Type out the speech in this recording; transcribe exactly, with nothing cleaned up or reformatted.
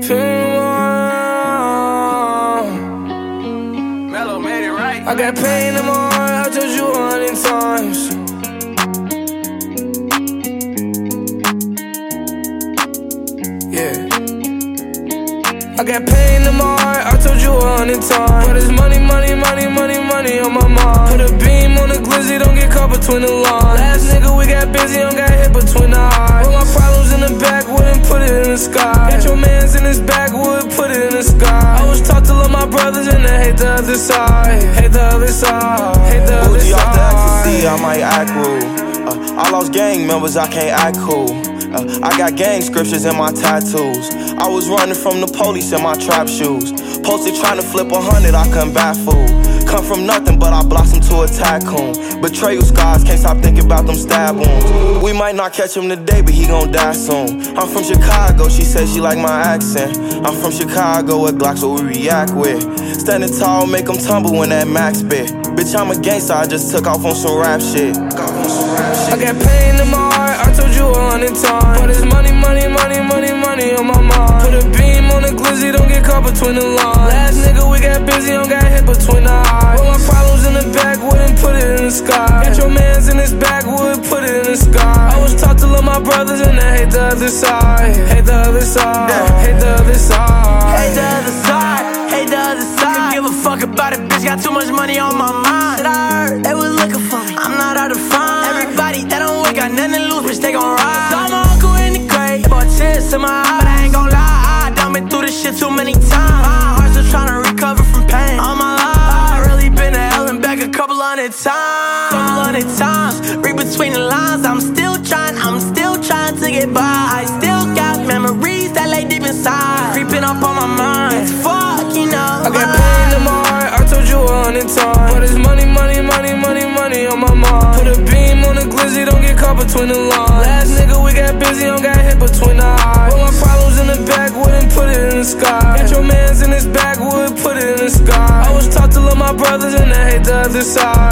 pain more. Mellow made it right. I got pain in my heart, I told you a hundred times. Yeah. I got pain in my heart, I told you a hundred times. But it's money, money, money, money, money on my mind. Put a beam on the glizzy, don't get caught between the lines. Last nigga we got busy, don't got hit between the eyes. Put my problems in the backwood and put it in the sky. Got your mans in his backwood, put it in the sky. I was taught to love my brothers and to hate the other side. Hate the other side, hate the other Bougie side. off the ecstasy, I might act rude. uh, I lost gang members, I can't act cool. Uh, I got gang scriptures in my tattoos. I was running from the police in my trap shoes. Posted trying to flip a hundred, I couldn't bat fool. Come from nothing, but I blossomed to a tycoon. Betrayal scars, can't stop thinking about them stab wounds. We might not catch him today, but he gon' die soon. I'm from Chicago, she said she like my accent. I'm from Chicago, with Glocks what we react with. Standing tall, make them tumble when that max bit. Bitch, I'm a gangster, I just took off on some rap shit. I got pain in my heart, I told you a hundred times. But it's money, money, money, money, money on my mind. Put a beam on the glizzy, don't get caught between the lines. Last nigga we got busy, don't got hit between the eyes. Put my problems in the backwood and put it in the sky. Got your mans in his backwood, put it in the sky. I was taught to love my brothers and to hate the other side. Hate the other side, hate the other side. Hate the other side, hate the other side. Don't give a fuck about it, bitch, got too much money on my mind. Shit, I heard they was looking for me, I'm not hard to find. Everybody that don't work got nothing to lose, bitch, they gon' ride. Saw my uncle in the grave, they bought tears in my eyes. But I ain't gon' lie, I done been through this shit too many times. My heart's still tryna recover from pain. All my life, I really been to hell and back a couple hundred times. Couple hundred times, read between the lines. I'm still trying, I'm still trying to get by. I still got memories that lay deep inside, creeping up on my mind. Fuck, you know. I got pain in my heart, I told you a hundred times. But it's money, money, money, money, money on my mind. Put a beam on the glizzy, don't get caught between the lines. Last nigga we got busy, don't got hit between the eyes. Put my problems in the backwood and put it in the sky. Got your mans in his backwood, put it in the sky. I was taught to love my brothers and to hate the other side.